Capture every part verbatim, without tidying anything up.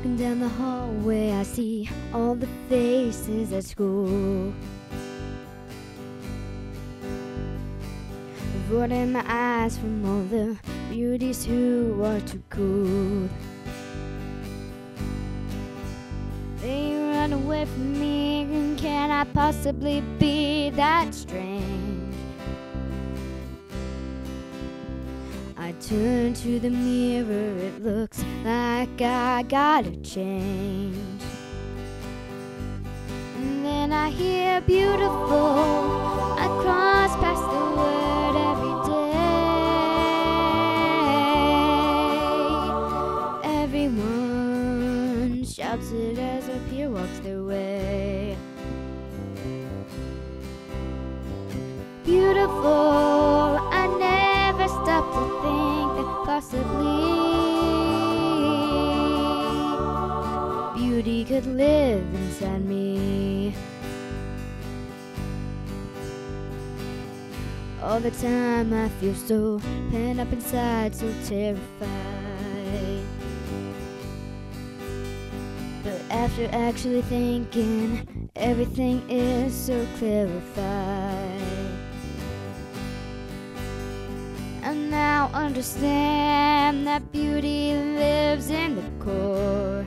Walking down the hallway, I see all the faces at school. Avoiding my eyes from all the beauties who are too cool. They run away from me, and can I possibly be that strange? I turn to the mirror, it looks like I gotta change. And then I hear beautiful, I cross past the word every day. Everyone shouts it as a peer walks their way. Beautiful, I never stop to think that possibly beauty could live inside me. All the time I feel so pent up inside, so terrified. But after actually thinking, everything is so clarified. I now understand that beauty lives in the core.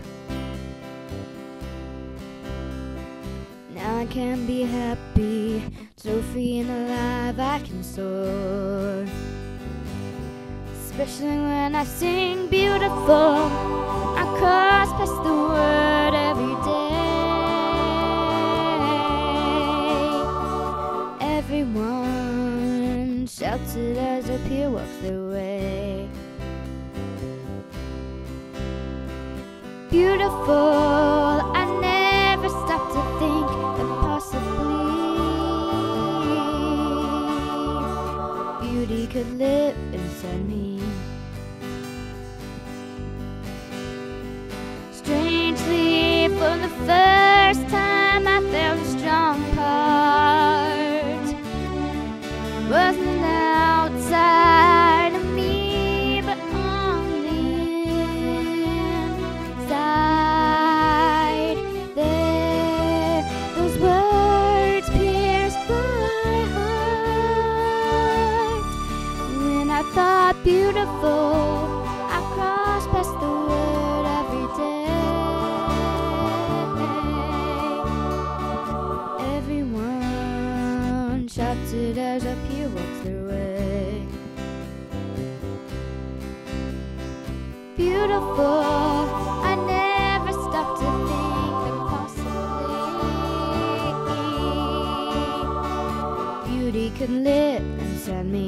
Now I can be happy, so free and alive I can soar. Especially when I sing beautiful, I cross past the word every day. Everyone shouts it as a peer walks their way. Beautiful, I never stop to think that possibly beauty could live inside me. Strangely, for the first time I felt a strong part. Wasn't outside of me, but on the inside. There, those words pierced my heart. When I thought beautiful, I crossed past the word every day. Everyone shouts it as a peer walks their way. Beautiful, I never stop to think that possibly beauty could live inside me.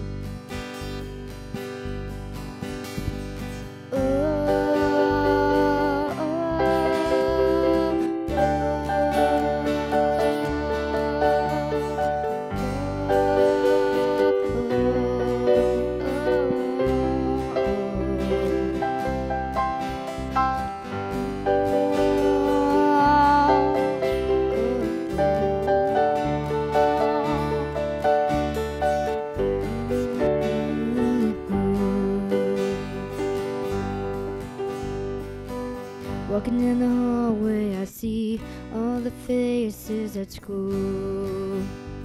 Walking in the hallway, I see all the faces at school.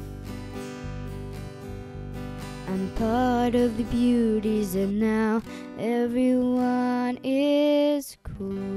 I'm part of the beauties, and now everyone is cool.